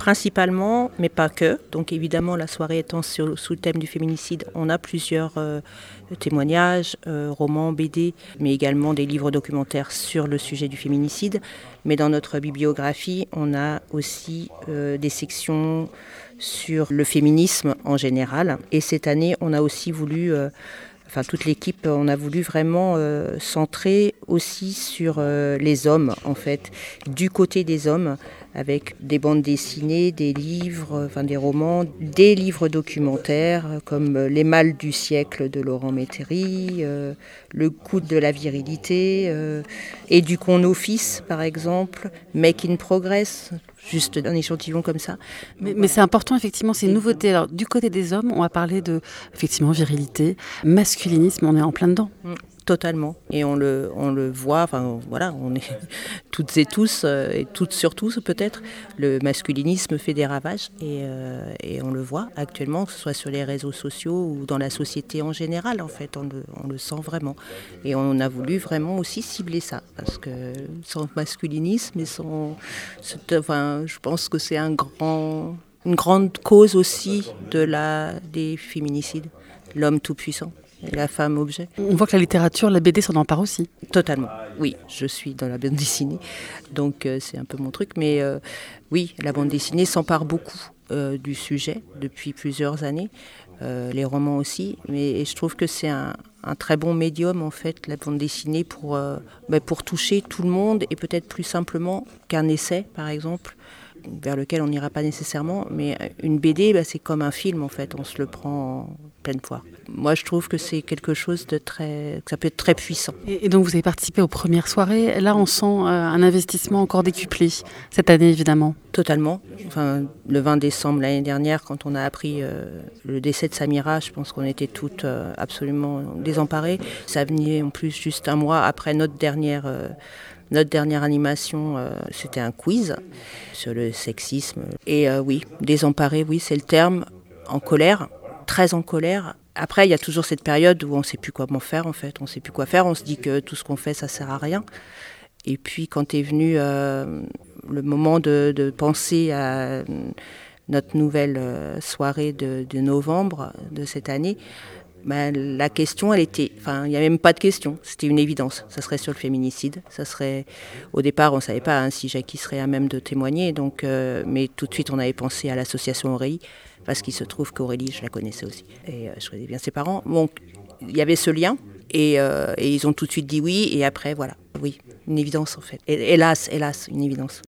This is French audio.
Principalement, mais pas que. Donc évidemment, la soirée étant sous le thème du féminicide, on a plusieurs témoignages, romans, BD, mais également des livres documentaires sur le sujet du féminicide. Mais dans notre bibliographie, on a aussi des sections sur le féminisme en général. Et cette année, on a aussi voulu... toute l'équipe, on a voulu vraiment centrer aussi sur les hommes, en fait, du côté des hommes, avec des bandes dessinées, des livres, des romans, des livres documentaires, comme Les mâles du siècle de Laurent Métairie, Le coup de la virilité, Éduquons nos fils, par exemple, Make in Progress, juste un échantillon comme ça. Mais c'est important, effectivement, c'est une nouveauté. Alors, du côté des hommes, on va parler de, effectivement, virilité, masculinisme, on est en plein dedans. Totalement. Et on le voit, on est toutes et tous, et toutes surtout peut-être, le masculinisme fait des ravages et on le voit actuellement, que ce soit sur les réseaux sociaux ou dans la société en général, en fait, on le sent vraiment. Et on a voulu vraiment aussi cibler ça, parce que sans masculinisme et je pense que c'est une grande cause aussi des féminicides, l'homme tout-puissant. Et la femme objet. On voit que la littérature, la BD s'en empare aussi. Totalement, oui. Je suis dans la bande dessinée, donc c'est un peu mon truc. Mais oui, la bande dessinée s'empare beaucoup du sujet depuis plusieurs années. Les romans aussi. Mais je trouve que c'est un très bon médium, en fait, la bande dessinée, pour toucher tout le monde et peut-être plus simplement qu'un essai, par exemple, vers lequel on n'ira pas nécessairement, mais une BD, c'est comme un film, en fait, on se le prend en pleine poire. Moi, je trouve que c'est quelque chose que ça peut être très puissant. Et donc, vous avez participé aux premières soirées. Là, on sent un investissement encore décuplé, cette année, évidemment. Totalement. Le 20 décembre l'année dernière, quand on a appris le décès de Samira, je pense qu'on était toutes absolument désemparées. Ça venait en plus juste un mois après notre dernière animation, c'était un quiz sur le sexisme. Et oui, désemparé, oui, c'est le terme, en colère, très en colère. Après, il y a toujours cette période où on ne sait plus comment faire, en fait. On ne sait plus quoi faire, on se dit que tout ce qu'on fait, ça ne sert à rien. Et puis, quand est venu le moment de penser à notre nouvelle soirée de novembre de cette année, la question, il n'y a même pas de question, c'était une évidence. Ça serait sur le féminicide. Au départ, on ne savait pas si Jackie serait à même de témoigner, mais tout de suite, on avait pensé à l'association Aurélie, parce qu'il se trouve qu'Aurélie, je la connaissais aussi, et je connais bien ses parents. Donc, il y avait ce lien, et ils ont tout de suite dit oui, et après, voilà, oui, une évidence en fait. Hélas, une évidence.